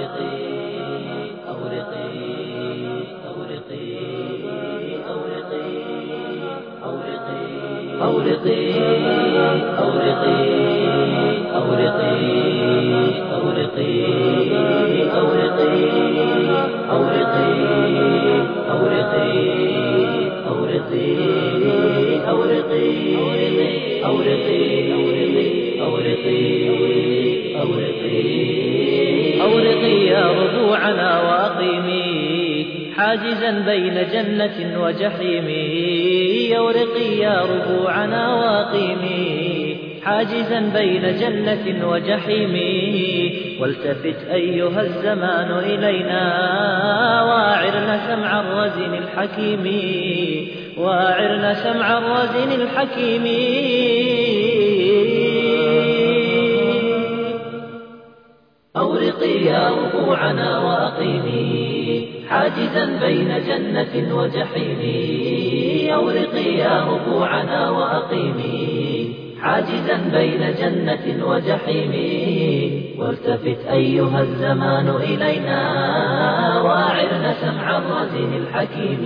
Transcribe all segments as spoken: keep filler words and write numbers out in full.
أورقي أورقي أورقي أورقي أورقي أورقي أورقي أورقي أورقي أورقي أورقي أورقي أورقي أورقي أورقي أورقي أورقي أورقي يا ربوعنا وأقيمي حاجزا بين جنة وجحيم. أورقي يا ربوعنا وأقيمي حاجزا بين جنة وجحيم. والتفت أيها الزمان إلينا واعرنا سمع الرزين الحكيم واعرنا سمع الرزين الحكيم. أورقي يا ربوعنا وأقيمي حاجزا بين جنة وجحيم. أورقي يا ربوعنا وأقيمي حاجزا بين جنة وجحيم. والتفت أيها الزمان إلينا واعرنا سمع الرزين الحكيم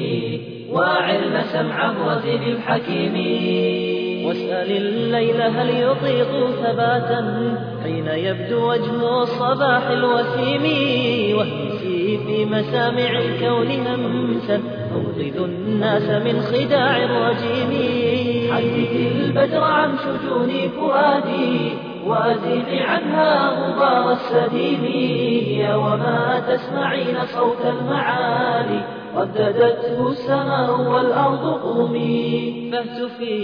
واعرنا سمع الرزين الحكيم. واسأل الليل هل يطيق ثباتا حين يبدو وجه الصباح الوسيم. واهمسي في مسامع الكون همسا أوقظ الناس من خداع الرجيم. حدث البدر عن شجون فؤادي وأزيحي عنها غبار السديم. يا وما تسمعين صوت المعالي رددته السماء والأرض قومي. فاهتفي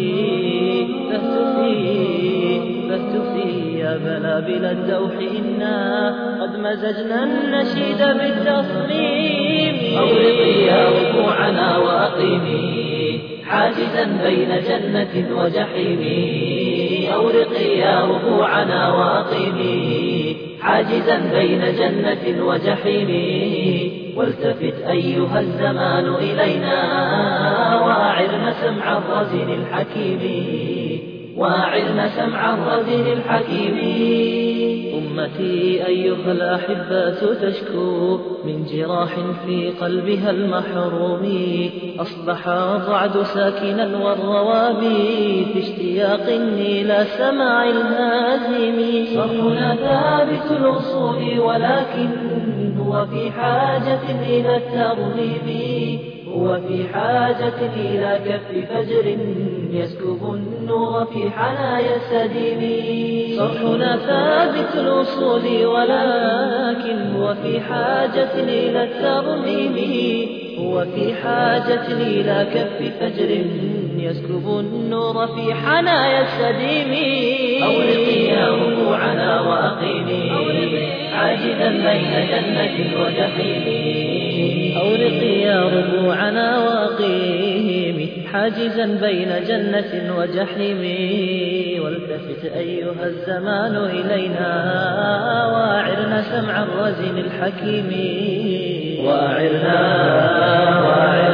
فاهتفي فاهتفي يا بلابل الدوح إنا قد مزجنا النشيد بالتصميم. أورقي يا ربوعنا وأقيمي حاجزا بين جنة وجحيم. أورقي يا ربوعنا وأقيمي حاجزا بين جنة وجحيم. والتفت أيها الزمان إلينا واعرنا سمع الرزين الحكيم واعرنا سمع الرزين الحكيم. أمتي أيها الأحبات تشكو من جراح في قلبها المحروم. أصبح الرعد ساكنا والروابي في اشتياق إلى سماع الهازم. صرحنا ثابت الأصول ولكن هو في حاجة إلى الترغيب هو في حاجة إلى كف فجر يسكب النور في حنايا السديم. صرحنا ثابت الأصول ولكن هو في حاجة إلى الترميم هو في حاجة إلى كف فجر يسكب النور في حنايا السديم. أورقي يا ربوعنا وأقيمي حاجزا بين جنة وجحيم. أورقي يا ربوعنا وأقيمي حاجزا بين جنة وجحيم. والتفت أيها الزمان إلينا واعرنا سمع الرزين الحكيم واعرنا واعرنا